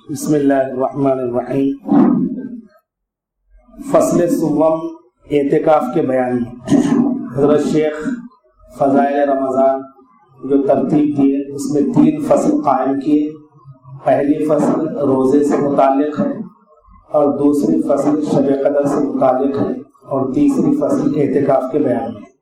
بسم اللہ الرحمن الرحیم۔ فصل سوم اعتکاف کے بیان میں حضرت شیخ فضائل رمضان جو ترتیب دیے اس میں 3 فصل قائم کیے۔ پہلی فصل روزے سے متعلق ہے اور دوسری فصل شب قدر سے متعلق ہے اور تیسری فصل اعتکاف کے بیان میں۔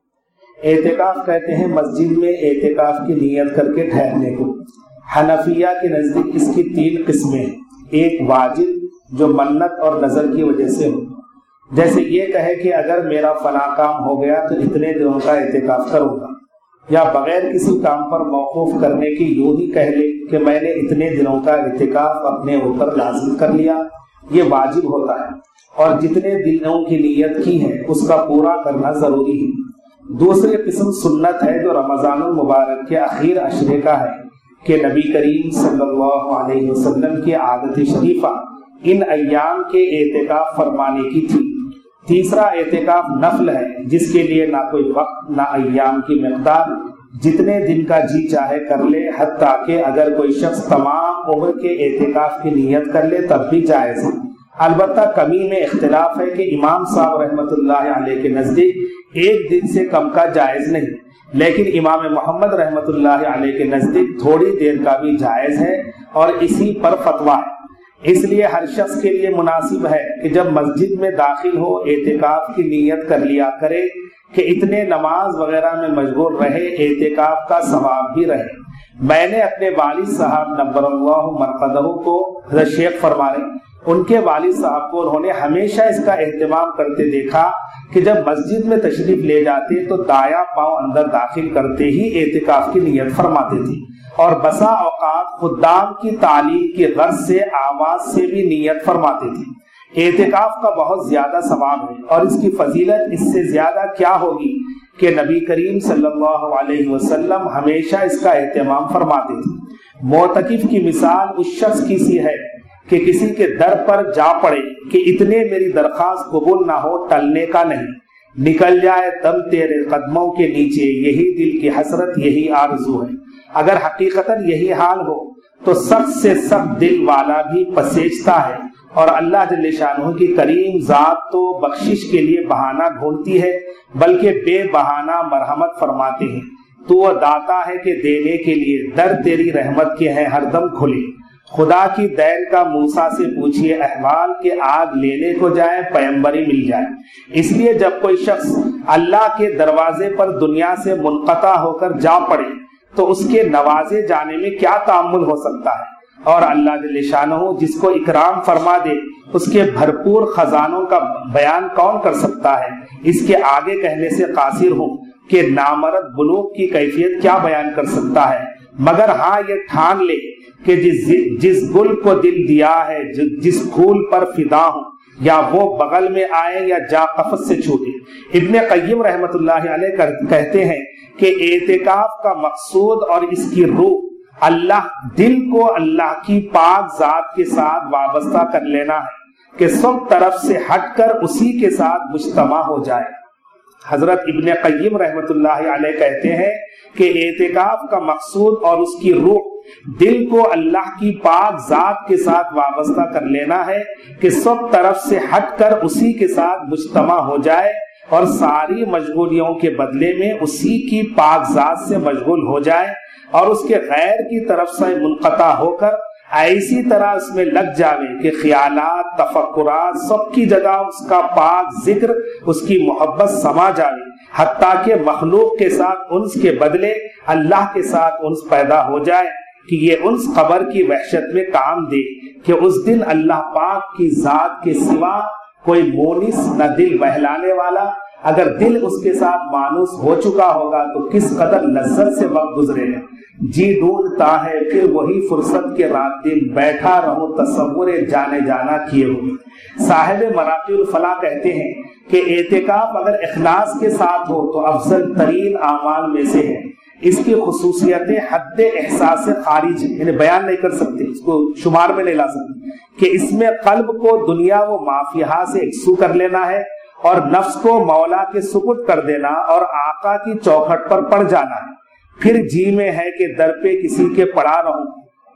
اعتکاف کہتے ہیں مسجد میں اعتکاف کی نیت کر کے ٹھہرنے کو۔ حنفیہ کے نزدیک اس کی 3 قسمیں ہیں۔ ایک واجب جو منت اور نظر کی وجہ سے ہو، جیسے یہ کہے کہ اگر میرا فلاں کام ہو گیا تو اتنے دنوں کا اعتکاف کروں گا، یا بغیر کسی کام پر موقوف کرنے کی یوں ہی کہہ لے کہ میں نے اتنے دنوں کا اعتکاف اپنے اوپر لازم کر لیا، یہ واجب ہوتا ہے اور جتنے دنوں کی نیت کی ہے اس کا پورا کرنا ضروری ہے۔ دوسری قسم سنت ہے جو رمضان المبارک کے اخیر عشرے کا ہے کہ نبی کریم صلی اللہ علیہ وسلم کی عادت شریفہ ان ایام کے اعتکاف فرمانے کی تھی۔ تیسرا اعتکاف نفل ہے جس کے لیے نہ کوئی وقت نہ ایام کی مقدار، جتنے دن کا جی چاہے کر لے، حتیٰ کہ اگر کوئی شخص تمام عمر کے اعتکاف کی نیت کر لے تب بھی جائز ہے۔ البتہ کمی میں اختلاف ہے کہ امام صاحب رحمۃ اللہ علیہ کے نزدیک 1 دن سے کم کا جائز نہیں، لیکن امام محمد رحمۃ اللہ علیہ کے نزدیک تھوڑی دیر کا بھی جائز ہے اور اسی پر فتویٰ ہے۔ اس لیے ہر شخص کے لیے مناسب ہے کہ جب مسجد میں داخل ہو اعتکاف کی نیت کر لیا کرے کہ اتنے نماز وغیرہ میں مشغول رہے، اعتکاف کا ثواب بھی رہے۔ میں نے اپنے والد صاحب نبر اللہ مرقدہ کو حضرت شیخ فرما رہے، ان کے والد صاحب کو انہوں نے ہمیشہ اس کا اہتمام کرتے دیکھا کہ جب مسجد میں تشریف لے جاتے تو دایاں پاؤں اندر داخل کرتے ہی اعتکاف کی نیت فرماتے تھے، اور بسا اوقات خدام کی تعلیم کی غرض سے آواز سے بھی نیت فرماتے تھے۔ اعتکاف کا بہت زیادہ ثواب ہے اور اس کی فضیلت اس سے زیادہ کیا ہوگی کہ نبی کریم صلی اللہ علیہ وسلم ہمیشہ اس کا اہتمام فرماتے تھے۔ معتکف کی مثال اس شخص کی سی ہے کہ کسی کے در پر جا پڑے کہ اتنے میری درخواست قبول نہ ہو، ٹلنے کا نہیں، نکل جائے دم تیرے قدموں کے نیچے، یہی دل کی حسرت یہی آرزو ہے۔ اگر حقیقتاً یہی حال ہو تو سخت سے سخت دل والا بھی پسیجتا ہے، اور اللہ جل شانہ کی کریم ذات تو بخشش کے لیے بہانہ ڈھونڈتی ہے بلکہ بے بہانہ مرحمت فرماتے ہیں۔ تو وہ داتا ہے کہ دینے کے لیے در تیری رحمت کے ہیں ہر دم کھلے۔ خدا کی دین کا موسیٰ سے پوچھئے احوال کہ آگ لینے کو جائے پیمبری مل جائے۔ اس لیے جب کوئی شخص اللہ کے دروازے پر دنیا سے منقطع ہو کر جا پڑے تو اس کے نوازے جانے میں کیا تأمل ہو سکتا ہے، اور اللہ جل شانہ جس کو اکرام فرما دے اس کے بھرپور خزانوں کا بیان کون کر سکتا ہے۔ اس کے آگے کہنے سے قاصر ہوں کہ نامرد بلوغ کی کیفیت کیا بیان کر سکتا ہے، مگر ہاں یہ ٹھان لے کہ جس گل کو دل دیا ہے، جس پھول پر فدا ہوں، یا وہ بغل میں آئے یا جا قفس سے چھوٹے۔ ابن قیم رحمت اللہ علیہ کہتے ہیں کہ اعتکاف کا مقصود اور اس کی روح اللہ دل کو اللہ کی پاک ذات کے ساتھ وابستہ کر لینا ہے کہ سب طرف سے ہٹ کر اسی کے ساتھ مجتمع ہو جائے۔ حضرت ابن قیم رحمت اللہ علیہ کہتے ہیں کہ اعتکاف کا مقصود اور اس کی روح دل کو اللہ کی پاک ذات کے ساتھ وابستہ کر لینا ہے کہ سب طرف سے ہٹ کر اسی کے ساتھ مجتمع ہو جائے اور ساری مشغولیوں کے بدلے میں اسی کی پاک ذات سے مشغول ہو جائے، اور اس کے غیر کی طرف سے منقطع ہو کر ایسی طرح اس میں لگ جاوے کہ خیالات تفکرات سب کی جگہ اس کا پاک ذکر، اس کی محبت سما جاوے، حتیٰ کہ مخلوق کے ساتھ انس کے بدلے اللہ کے ساتھ انس پیدا ہو جائے کہ یہ انس قبر کی وحشت میں کام دے کہ اس دن اللہ پاک کی ذات کے سوا کوئی مونس نہ دل بہلانے والا۔ اگر دل اس کے ساتھ مانوس ہو چکا ہوگا تو کس قدر لذت سے وقت گزرے گا۔ جی ڈھونڈتا ہے پھر وہی فرصت کے رات دن، بیٹھا رہو تصور جانے جانا کیے ہوئے۔ صاحب مراقی الفلاح کہتے ہیں کہ اعتکاف اگر اخلاص کے ساتھ ہو تو افضل ترین اعمال میں سے ہے۔ اس کی خصوصیتیں حد احساس سے خارج ہیں، یعنی بیان نہیں کر سکتے، اس کو شمار میں نہیں لا سکتے، کہ اس میں قلب کو دنیا و مافیہا سے یکسو کر لینا ہے اور نفس کو مولا کے سپرد کر دینا اور آقا کی چوکھٹ پر پڑ جانا ہے۔ پھر جی میں ہے کہ در پہ کسی کے پڑا رہوں،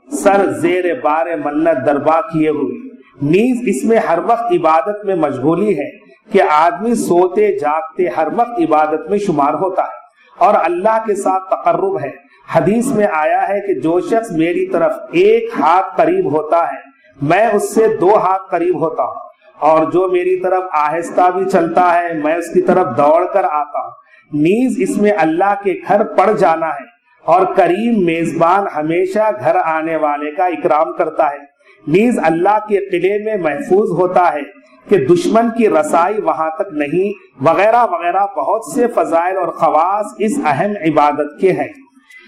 سر زیر بار منت دربا کیے ہوئے۔ نیز اس میں ہر وقت عبادت میں مشغولی ہے کہ آدمی سوتے جاگتے ہر وقت عبادت میں شمار ہوتا ہے اور اللہ کے ساتھ تقرب ہے۔ حدیث میں آیا ہے کہ جو شخص میری طرف 1 ہاتھ قریب ہوتا ہے میں اس سے 2 ہاتھ قریب ہوتا ہوں، اور جو میری طرف آہستہ بھی چلتا ہے میں اس کی طرف دوڑ کر آتا ہوں۔ نیز اس میں اللہ کے گھر پڑ جانا ہے اور کریم میزبان ہمیشہ گھر آنے والے کا اکرام کرتا ہے۔ نیز اللہ کے قلعے میں محفوظ ہوتا ہے کہ دشمن کی رسائی وہاں تک نہیں، وغیرہ وغیرہ بہت سے فضائل اور خواص اس اہم عبادت کے ہیں۔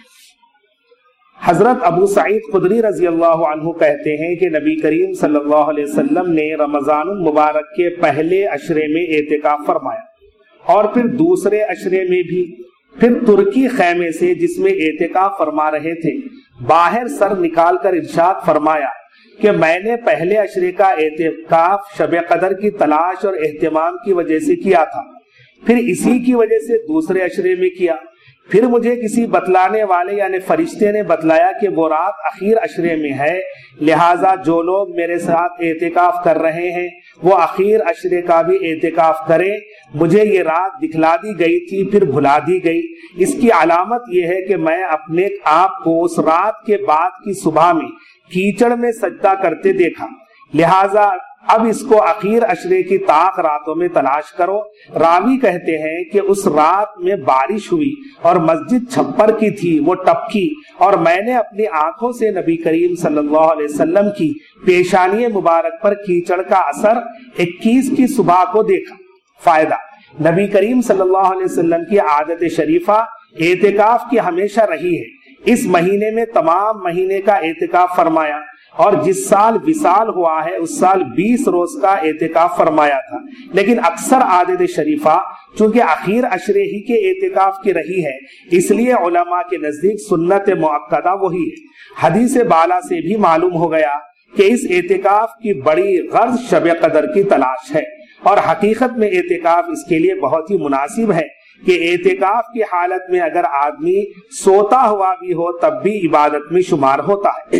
حضرت ابو سعید خدری رضی اللہ عنہ کہتے ہیں کہ نبی کریم صلی اللہ علیہ وسلم نے رمضان المبارک کے پہلے عشرے میں اعتکاف فرمایا اور پھر دوسرے عشرے میں بھی، پھر ترکی خیمے سے جس میں اعتکاف فرما رہے تھے باہر سر نکال کر ارشاد فرمایا کہ میں نے پہلے عشرے کا اعتکاف شب قدر کی تلاش اور اہتمام کی وجہ سے کیا تھا، پھر اسی کی وجہ سے دوسرے عشرے میں کیا، پھر مجھے کسی بتلانے والے یعنی فرشتے نے بتلایا کہ وہ رات اخیر عشرے میں ہے، لہٰذا جو لوگ میرے ساتھ اعتکاف کر رہے ہیں وہ اخیر عشرے کا بھی اعتکاف کریں۔ مجھے یہ رات دکھلا دی گئی تھی پھر بھلا دی گئی، اس کی علامت یہ ہے کہ میں اپنے آپ کو اس رات کے بعد کی صبح میں کیچڑ میں سجدہ کرتے دیکھا، لہٰذا اب اس کو اخیر عشرے کی طاق راتوں میں تلاش کرو۔ راوی کہتے ہیں کہ اس رات میں بارش ہوئی اور مسجد چھپر کی تھی، وہ ٹپکی، اور میں نے اپنی آنکھوں سے نبی کریم صلی اللہ علیہ وسلم کی پیشانی مبارک پر کیچڑ کا اثر 21 کی صبح کو دیکھا۔ فائدہ: نبی کریم صلی اللہ علیہ وسلم کی عادت شریفہ اعتکاف کی ہمیشہ رہی ہے۔ اس مہینے میں تمام مہینے کا اعتکاف فرمایا، اور جس سال وصال ہوا ہے اس سال 20 روز کا اعتکاف فرمایا تھا، لیکن اکثر عادت شریفہ چونکہ اخیر عشرے ہی کے اعتکاف کی رہی ہے اس لیے علماء کے نزدیک سنت مؤکدہ وہی ہے۔ حدیث بالا سے بھی معلوم ہو گیا کہ اس اعتکاف کی بڑی غرض شب قدر کی تلاش ہے، اور حقیقت میں اعتکاف اس کے لیے بہت ہی مناسب ہے کہ اعتکاف کی حالت میں اگر آدمی سوتا ہوا بھی ہو تب بھی عبادت میں شمار ہوتا ہے۔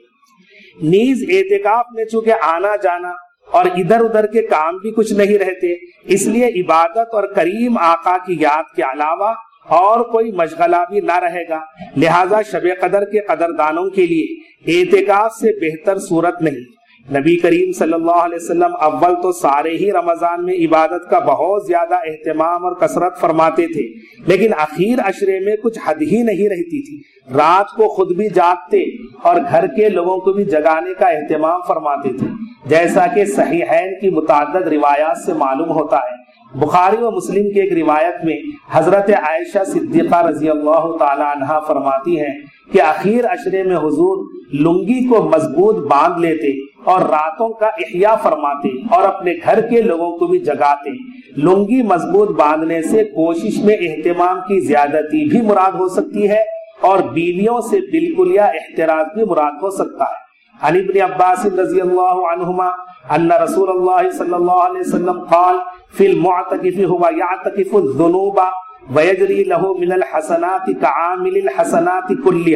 نیز اعتکاف میں چونکہ آنا جانا اور ادھر ادھر کے کام بھی کچھ نہیں رہتے، اس لیے عبادت اور کریم آقا کی یاد کے علاوہ اور کوئی مشغلہ بھی نہ رہے گا، لہذا شب قدر کے قدردانوں کے لیے اعتکاف سے بہتر صورت نہیں۔ نبی کریم صلی اللہ علیہ وسلم اول تو سارے ہی رمضان میں عبادت کا بہت زیادہ اہتمام اور کثرت فرماتے تھے، لیکن اخیر عشرے میں کچھ حد ہی نہیں رہتی تھی۔ رات کو خود بھی جاگتے اور گھر کے لوگوں کو بھی جگانے کا اہتمام فرماتے تھے، جیسا کہ صحیحین کی متعدد روایات سے معلوم ہوتا ہے۔ بخاری و مسلم کی ایک روایت میں حضرت عائشہ صدیقہ رضی اللہ تعالی عنہا فرماتی ہیں کہ اخیر عشرے میں حضور لنگی کو مضبوط باندھ لیتے اور راتوں کا احیاء فرماتے اور اپنے گھر کے لوگوں کو بھی جگاتے۔ لنگی مضبوط باندھنے سے کوشش میں اہتمام کی زیادتی بھی مراد ہو سکتی ہے اور بیویوں سے بالکل یا احتراز بھی مراد ہو سکتا ہے۔ عن ابن عباس رضی اللہ عنہما ان رسول اللہ صلی اللہ علیہ وسلم قال فی المعتکف هو یعتکف الذنوب ویجری له من الحسنات کعامل الحسنات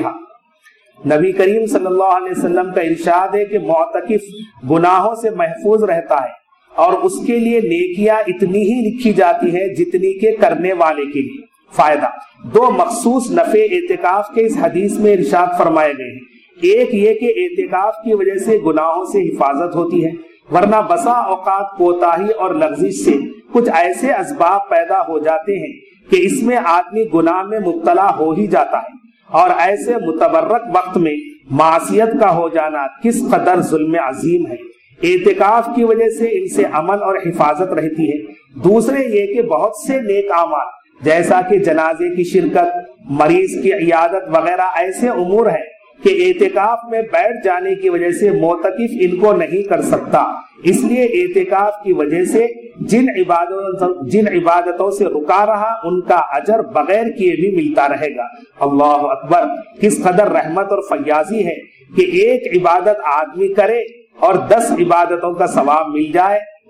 كلها۔ نبی کریم صلی اللہ علیہ وسلم کا ارشاد ہے کہ معتکف گناہوں سے محفوظ رہتا ہے اور اس کے لیے نیکیاں اتنی ہی لکھی جاتی ہیں جتنی کے کرنے والے کے لیے۔ فائدہ: دو مخصوص نفع اعتکاف کے اس حدیث میں ارشاد فرمائے گئے ہیں۔ ایک یہ کہ اعتکاف کی وجہ سے گناہوں سے حفاظت ہوتی ہے، ورنہ بسا اوقات کوتاہی اور لغزش سے کچھ ایسے اسباب پیدا ہو جاتے ہیں کہ اس میں آدمی گناہ میں مبتلا ہو ہی جاتا ہے، اور ایسے متبرک وقت میں معصیت کا ہو جانا کس قدر ظلم عظیم ہے۔ اعتکاف کی وجہ سے ان سے امن اور حفاظت رہتی ہے۔ دوسرے یہ کہ بہت سے نیک اعمال جیسا کہ جنازے کی شرکت، مریض کی عیادت وغیرہ ایسے امور ہیں کہ اعتکاف میں بیٹھ جانے کی وجہ سے معتکف ان کو نہیں کر سکتا، اس لیے اعتکاف کی وجہ سے جن عبادتوں سے رکا رہا ان کا اجر بغیر کیے بھی ملتا رہے گا۔ اللہ اکبر! کس قدر رحمت اور فیاضی ہے کہ ایک عبادت آدمی کرے اور 10 عبادتوں کا ثواب مل جائے،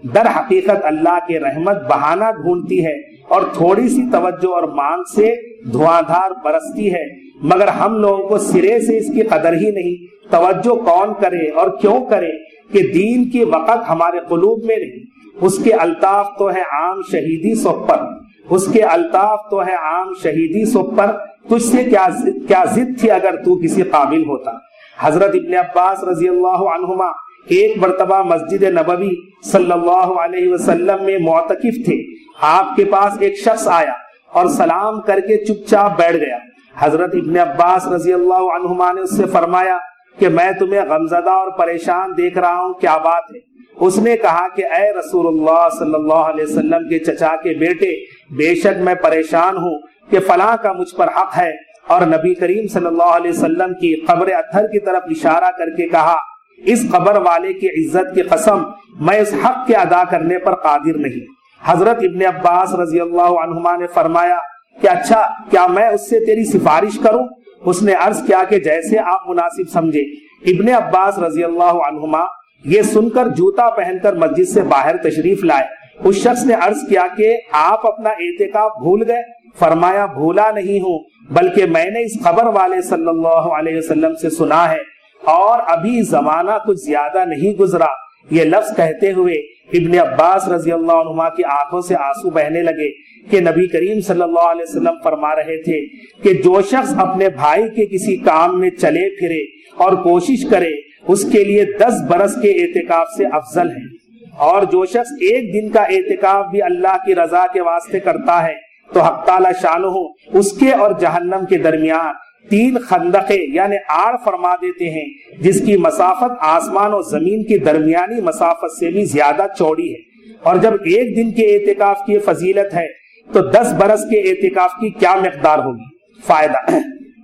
در حقیقت اللہ کے رحمت بہانہ ڈھونڈتی ہے اور تھوڑی سی توجہ اور مانگ سے دھواں دھار برستی ہے، مگر ہم لوگوں کو سرے سے اس کی قدر ہی نہیں۔ توجہ کون کرے اور کیوں کرے کہ دین کی وقت ہمارے قلوب میں نہیں۔ اس کے الطاف تو ہے عام شہیدی سب پر، اس کے الطاف تو ہے عام شہیدی سب پر، تجھ سے کیا ضد تھی اگر تو کسی قابل ہوتا۔ حضرت ابن عباس رضی اللہ عنہما ایک مرتبہ مسجد نبوی صلی اللہ علیہ وسلم میں معتکف تھے۔ آپ کے پاس ایک شخص آیا اور سلام کر کے چپ چاپ بیٹھ گیا۔ حضرت ابن عباس رضی اللہ عنہما نے اس سے فرمایا کہ میں تمہیں غمزدہ اور پریشان دیکھ رہا ہوں، کیا بات ہے؟ اس نے کہا کہ اے رسول اللہ صلی اللہ علیہ وسلم کے چچا کے بیٹے، بے شک میں پریشان ہوں کہ فلاں کا مجھ پر حق ہے، اور نبی کریم صلی اللہ علیہ وسلم کی قبر اطہر کی طرف اشارہ کر کے کہا، اس قبر والے کی عزت کی قسم میں اس حق کے ادا کرنے پر قادر نہیں۔ حضرت ابن عباس رضی اللہ عنہما نے فرمایا کہ اچھا، کیا میں اس سے تیری سفارش کروں؟ اس نے عرض کیا کہ جیسے آپ مناسب سمجھے۔ ابن عباس رضی اللہ عنہما یہ سن کر جوتا پہن کر مسجد سے باہر تشریف لائے۔ اس شخص نے عرض کیا کہ آپ اپنا اعتکاف بھول گئے؟ فرمایا بھولا نہیں ہوں، بلکہ میں نے اس خبر والے صلی اللہ علیہ وسلم سے سنا ہے، اور ابھی زمانہ کچھ زیادہ نہیں گزرا۔ یہ لفظ کہتے ہوئے ابن عباس رضی اللہ عنہما کی آنکھوں سے آنسو بہنے لگے کہ نبی کریم صلی اللہ علیہ وسلم فرما رہے تھے کہ جو شخص اپنے بھائی کے کسی کام میں چلے پھرے اور کوشش کرے اس کے لیے 10 برس کے اعتکاف سے افضل ہے، اور جو شخص ایک دن کا اعتکاف بھی اللہ کی رضا کے واسطے کرتا ہے تو حق تعالی شانہ اس کے اور جہنم کے درمیان 3 خندقیں یعنی آڑ فرما دیتے ہیں، جس کی مسافت آسمان و زمین کی درمیانی مسافت سے بھی زیادہ چوڑی ہے۔ اور جب ایک دن کے اعتکاف کی فضیلت ہے تو 10 برس کے اعتکاف کی کیا مقدار ہوگی؟ فائدہ،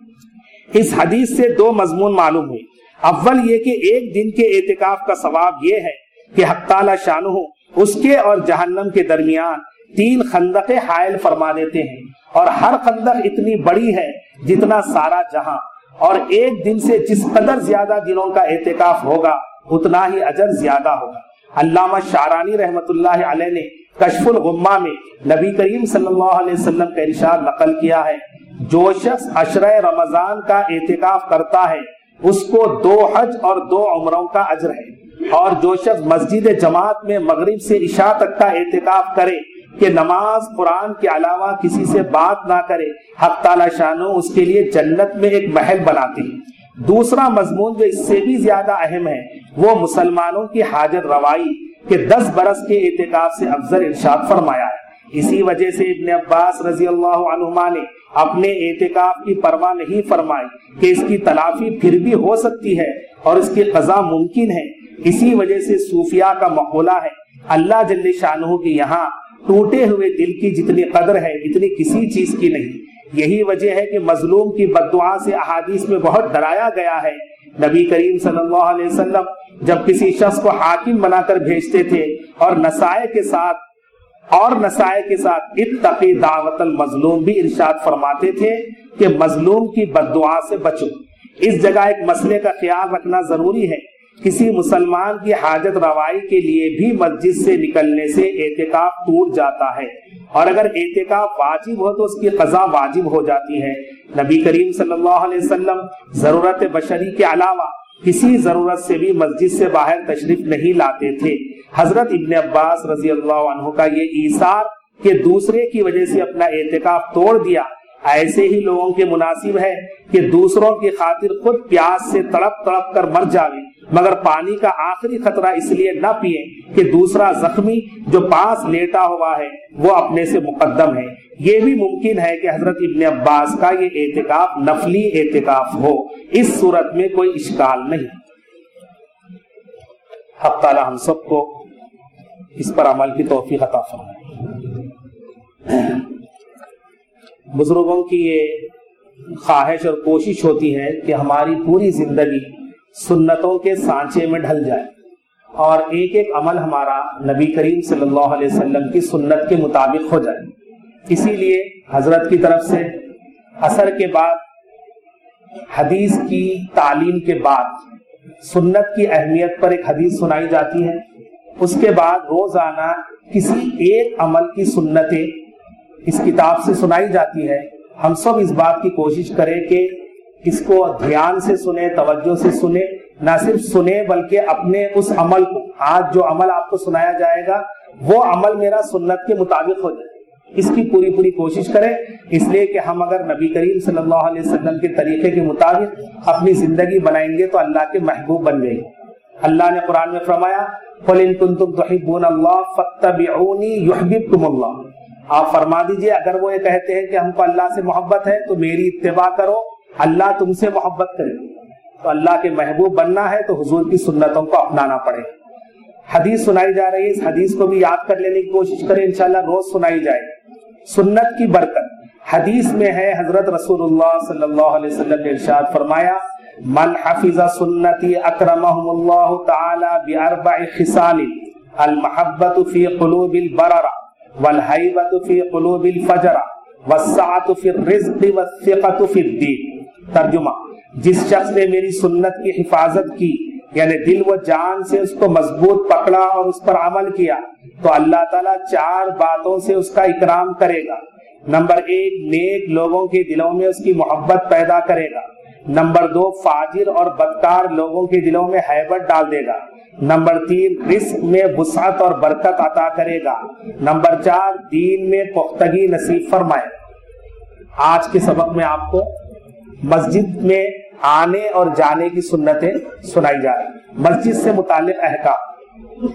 اس حدیث سے 2 مضمون معلوم ہوئے۔ اول یہ کہ ایک دن کے اعتکاف کا ثواب یہ ہے کہ حق تعالی شانہ اس کے اور جہنم کے درمیان 3 خندقیں حائل فرما دیتے ہیں، اور ہر خندق اتنی بڑی ہے جتنا سارا جہاں، اور ایک دن سے جس قدر زیادہ دنوں کا اعتکاف ہوگا اتنا ہی اجر زیادہ ہوگا۔ علامہ شعرانی رحمت اللہ علیہ نے کشف الغمہ میں نبی کریم صلی اللہ علیہ وسلم کا ارشاد نقل کیا ہے، جو شخص عشرہ رمضان کا اعتکاف کرتا ہے اس کو 2 حج اور 2 عمروں کا اجر ہے، اور جو شخص مسجد جماعت میں مغرب سے عشاء تک کا اعتکاف کرے کہ نماز قرآن کے علاوہ کسی سے بات نہ کرے، حق تعالی شانہ اس کے لیے جنت میں ایک محل بناتے ہیں۔ دوسرا مضمون جو اس سے بھی زیادہ اہم ہے وہ مسلمانوں کی حاجت روائی کہ 10 برس کے اعتکاف سے افضل ارشاد فرمایا ہے۔ اسی وجہ سے ابن عباس رضی اللہ عنہما نے اپنے اعتکاف کی پرواہ نہیں فرمائی کہ اس کی تلافی پھر بھی ہو سکتی ہے اور اس کی قضا ممکن ہے۔ اسی وجہ سے صوفیاء کا مقولہ ہے، اللہ جل شانہ کی یہاں ٹوٹے ہوئے دل کی جتنی قدر ہے اتنی کسی چیز کی نہیں۔ یہی وجہ ہے کہ مظلوم کی بددعا سے احادیث میں بہت ڈرایا گیا ہے۔ نبی کریم صلی اللہ علیہ وسلم جب کسی شخص کو حاکم بنا کر بھیجتے تھے اور نصائح کے ساتھ اتقی دعوت المظلوم بھی ارشاد فرماتے تھے کہ مظلوم کی بددعا سے بچو۔ اس جگہ ایک مسئلے کا خیال رکھنا ضروری ہے، کسی مسلمان کی حاجت روائی کے لیے بھی مسجد سے نکلنے سے اعتکاف ٹوٹ جاتا ہے، اور اگر اعتکاف واجب ہو تو اس کی قضا واجب ہو جاتی ہے۔ نبی کریم صلی اللہ علیہ وسلم ضرورت بشری کے علاوہ کسی ضرورت سے بھی مسجد سے باہر تشریف نہیں لاتے تھے۔ حضرت ابن عباس رضی اللہ عنہ کا یہ ایثار کہ دوسرے کی وجہ سے اپنا اعتکاف توڑ دیا، ایسے ہی لوگوں کے مناسب ہے کہ دوسروں کی خاطر خود پیاس سے تڑپ تڑپ کر مر جاوے مگر پانی کا آخری خطرہ اس لیے نہ پیے کہ دوسرا زخمی جو پاس لیٹا ہوا ہے وہ اپنے سے مقدم ہے۔ یہ بھی ممکن ہے کہ حضرت ابن عباس کا یہ اعتکاف نفلی اعتکاف ہو، اس صورت میں کوئی اشکال نہیں۔ حق تعالی ہم سب کو اس پر عمل کی توفیق عطا فرمائے۔ بزرگوں کی یہ خواہش اور کوشش ہوتی ہے کہ ہماری پوری زندگی سنتوں کے سانچے میں ڈھل جائے اور ایک ایک عمل ہمارا نبی کریم صلی اللہ علیہ وسلم کی سنت کے مطابق ہو جائے۔ اسی لیے حضرت کی طرف سے عصر کے بعد حدیث کی تعلیم کے بعد سنت کی اہمیت پر ایک حدیث سنائی جاتی ہے اس کے بعد روزانہ کسی ایک عمل کی سنتیں اس کتاب سے سنائی جاتی ہے. ہم سب اس بات کی کوشش کریں کہ اس کو دھیان سے سنیں, توجہ سے سنیں, نہ صرف سنیں بلکہ اپنے اس عمل کو, آج جو عمل آپ کو سنایا جائے گا وہ عمل میرا سنت کے مطابق ہو جائے, اس کی پوری پوری کوشش کریں. اس لیے کہ ہم اگر نبی کریم صلی اللہ علیہ وسلم کے طریقے کے مطابق اپنی زندگی بنائیں گے تو اللہ کے محبوب بن جائیں گے. اللہ نے قرآن میں فرمایا قُلْ إِن كُنتُمْ تُحِبُّونَ اللَّهَ فَاتَّبِعُونِي يُحْبِبْكُمُ اللَّهُ. آپ فرما دیجئے اگر وہ یہ کہتے ہیں کہ ہم کو اللہ سے محبت ہے تو میری اتباع کرو, اللہ تم سے محبت کرے. تو اللہ کے محبوب بننا ہے تو حضور کی سنتوں کو اپنانا پڑے. حدیث سنائی جا رہی ہے, اس حدیث کو بھی یاد کر لینے کی کوشش کریں, انشاءاللہ روز سنائی جائے. سنت کی برکت حدیث میں ہے, حضرت رسول اللہ صلی اللہ علیہ وسلم نے ارشاد فرمایا من حفظ سنتی اکرمہم اللہ تعالی باربع خصال المحبت فی قلوب البررہ والحیبت فی قلوب الفجرہ والسعۃ فی الرزق والثقۃ فی الدین. ترجمہ, جس شخص نے میری سنت کی حفاظت کی یعنی دل و جان سے اس کو مضبوط پکڑا اور اس پر عمل کیا تو اللہ تعالیٰ 4 باتوں سے اس کا اکرام کرے گا. نمبر 1, نیک لوگوں کے دلوں میں اس کی محبت پیدا کرے گا. نمبر 2, فاجر اور بدکار لوگوں کے دلوں میں ہیبت ڈال دے گا. نمبر 3, رزق میں وسعت اور برکت عطا کرے گا. نمبر 4, دین میں پختگی نصیب فرمائے. آج کے سبق میں آپ کو مسجد میں آنے اور جانے کی سنتیں سنائی جا رہی. مسجد سے متعلق احکام.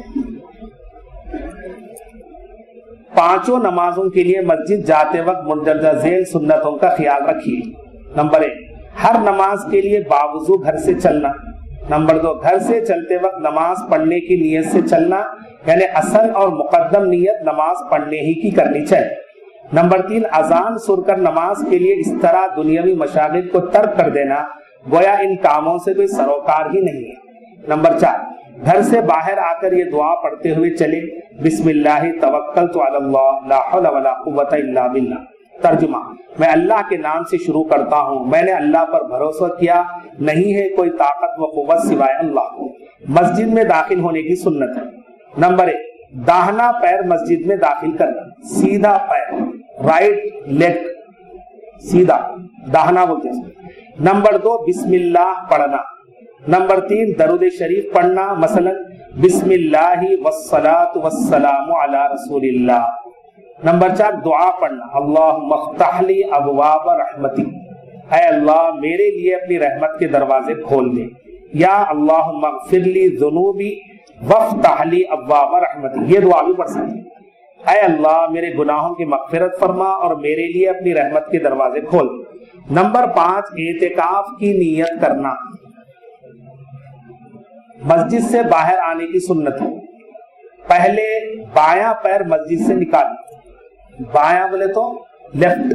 5 نمازوں کے لیے مسجد جاتے وقت مندرجہ ذیل سنتوں کا خیال رکھیے. نمبر 1, ہر نماز کے لیے باوضو گھر سے چلنا. نمبر 2, گھر سے چلتے وقت نماز پڑھنے کی نیت سے چلنا یعنی اصل اور مقدم نیت نماز پڑھنے ہی کی کرنی چاہیے. نمبر 3, اذان سن کر نماز کے لیے اس طرح دنیاوی مشاغل کو ترک کر دینا گویا ان کاموں سے کوئی سروکار ہی نہیں ہے. نمبر 4, گھر سے باہر آ کر یہ دعا پڑھتے ہوئے چلے بسم اللہ توکلت علی اللہ لا حول ولا قوت الا باللہ. ترجمہ, میں اللہ کے نام سے شروع کرتا ہوں, میں نے اللہ پر بھروسہ کیا, نہیں ہے کوئی طاقت و قوت سوائے اللہ کو. مسجد میں داخل ہونے کی سنت ہے. نمبر 1, داہنا پیر مسجد میں داخل کرنا. سیدھا پیر, رائٹ لیگ سیدھا, داہنا بولتے ہیں. نمبر 2, بسم اللہ پڑھنا. نمبر 3, درود شریف پڑھنا, مثلا بسم اللہ والصلاۃ والسلام علی رسول اللہ. نمبر 4, دعا پڑھنا, اللہم افتح لی ابواب رحمتی, اے اللہ میرے لیے اپنی رحمت کے دروازے کھول دے. یا اللہم اغفر لی ذنوبی وافتح لی ابواب رحمتی, یہ دعا بھی پڑھ سکتے ہیں. اے اللہ میرے گناہوں کی مغفرت فرما اور میرے لیے اپنی رحمت کے دروازے کھول. نمبر 5, اعتکاف کی نیت کرنا. مسجد سے باہر آنے کی سنت ہے. پہلے بایاں پیر مسجد سے نکالیں, بایاں بولے تو لیفٹ.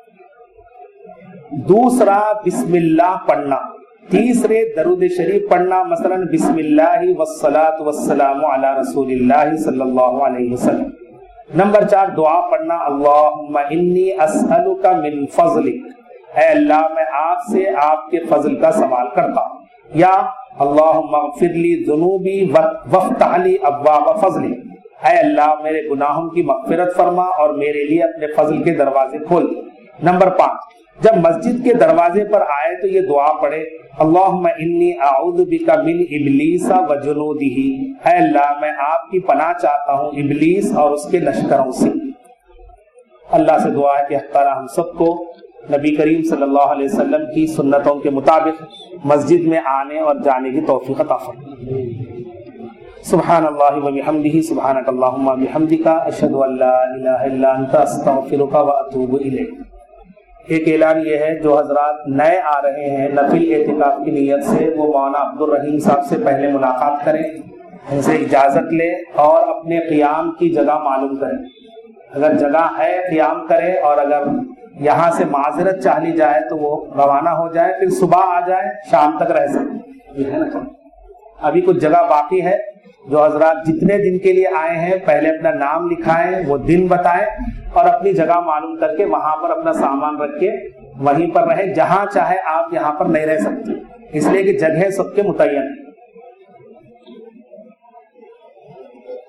دوسرا, بسم اللہ پڑھنا. تیسرے, درود شریف پڑھنا, مثلا بسم اللہ والصلاۃ والسلام علی رسول اللہ صلی اللہ علیہ وسلم. نمبر 4, دعا پڑھنا, اللہم انی اسألک من فضلک, اے اللہ میں آپ سے آپ کے فضل کا سوال کرتا ہوں. یا اللہم اغفر لی ذنوبی وافتح لی ابواب فضلی, اے اللہ میرے گناہوں کی مغفرت فرما اور میرے لیے اپنے فضل کے دروازے کھول دے. نمبر 5, جب مسجد کے دروازے پر آئے تو یہ دعا پڑھے, اللہم انی اعوذ بک من ابلیس و جنودہ, اے اللہ میں آپ کی پناہ چاہتا ہوں ابلیس اور اس کے لشکروں سے. اللہ سے دعا ہے کہ اللہ تعالی ہم سب کو نبی کریم صلی اللہ علیہ وسلم کی سنتوں کے مطابق مسجد میں آنے اور جانے کی توفیق عطا فرمائے. سبحان اللہ و بحمدہ, سبحانک اللہم و بحمدک, اشہد ان لا الہ الا انت, استغفرک و اتوب الیک. ایک اعلان یہ ہے, جو حضرات نئے آ رہے ہیں نفل اعتکاف کی نیت سے, وہ مولانا عبدالرحیم صاحب سے پہلے ملاقات کریں, ان سے اجازت لیں اور اپنے قیام کی جگہ معلوم کریں. اگر جگہ ہے قیام کرے, اور اگر یہاں سے معذرت چاہ لی جائے تو وہ روانہ ہو جائے, پھر صبح آ جائے, شام تک رہ سکتے. یہ ہے نا, ابھی کچھ جگہ باقی ہے. جو حضرات جتنے دن کے لیے آئے ہیں پہلے اپنا نام لکھائیں, وہ دن بتائیں اور اپنی جگہ معلوم کر کے وہاں پر اپنا سامان رکھ کے وہیں پر رہیں. جہاں چاہے آپ یہاں پر نہیں رہ سکتے, اس لیے کہ جگہ سب کے متعین ہے.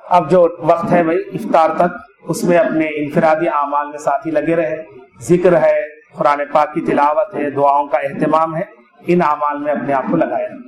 اب جو وقت ہے بھائی افطار تک، اس میں اپنے انفرادی اعمال میں ساتھی لگے رہے، ذکر ہے، قرآن پاک کی تلاوت ہے، دعاؤں کا اہتمام ہے، ان اعمال میں اپنے آپ کو لگائے رہے۔